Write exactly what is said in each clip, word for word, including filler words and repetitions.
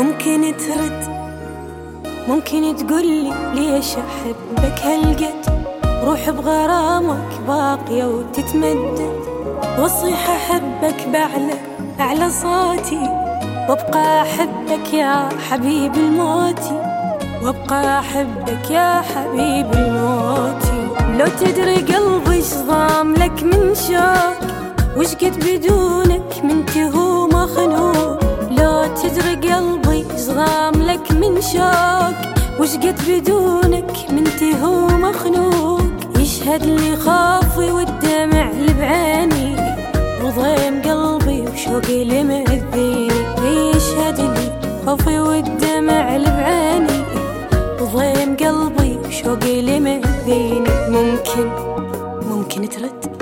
ممكن ترد، ممكن تقولي ليش أحبك هالقد، روح بغرامك باقية وتتمدد، واصيح أحبك بأعلى أعلى صوتي، وابقى أحبك يا حبيب الموتي، وابقى أحبك يا حبيب الموتي. لو تدري قلبي ايش ضام لك من شوق، وش قد بدونك من تهو مخنوق. لو تدري قلبي ايش ضام لك من شوق، وش قد بدونك من تهو مخنوق. يشهد لي خوفي والدمع اللي بعيني، وضيم قلبي وشوقي اللي مأذيني. يشهد لي خوفي والدمع اللي بعيني، وضيم قلبي وشوقي اللي مأذيني. ممكن ممكن ترد.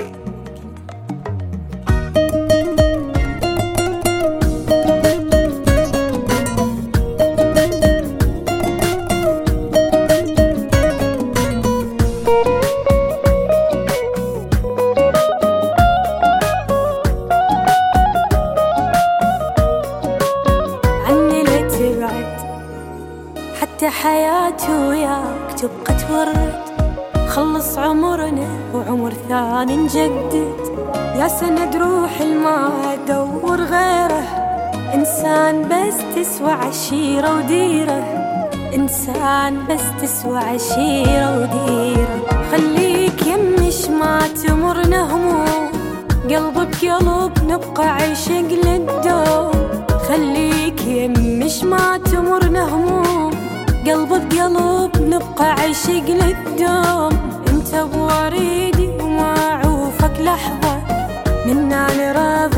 حتى حياتي وياك تبقى تورد، خلص عمرنا وعمر ثاني نجدد. يا سند روح ما ادور غيره، انسان بس تسوى عشيرة وديره، انسان بس تسوى عشيرة وديره. خليك يمش ما تمرنا هموم، قلب بقلب نبقى عشق للدوم. خليك يمش ما تمرنا هموم، قلب بقلب نبقى عشق للدوم. انت بوريدي وما اعوفك لحظة، منا نرى